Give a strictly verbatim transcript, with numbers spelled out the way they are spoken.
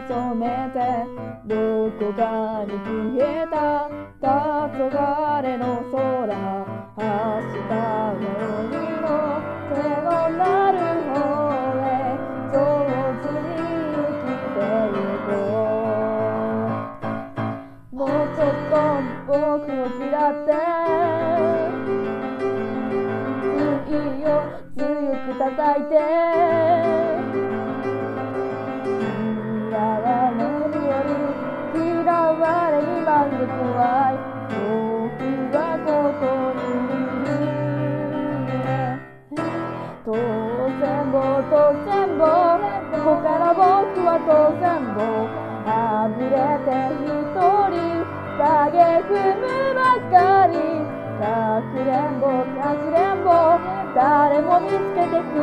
染めてどこかに消えた黄昏の空、明日の海の手のなる方へ上手に生きてゆこう。もうちょっと僕を嫌っていいよ強く叩いて、嫌われるより嫌われにまで怖い。僕はここにいる。当然ぼ当然ぼここから僕は当然ぼあぶれて一人影踏むばかり。かくれんぼかくれんぼ誰も見つけてく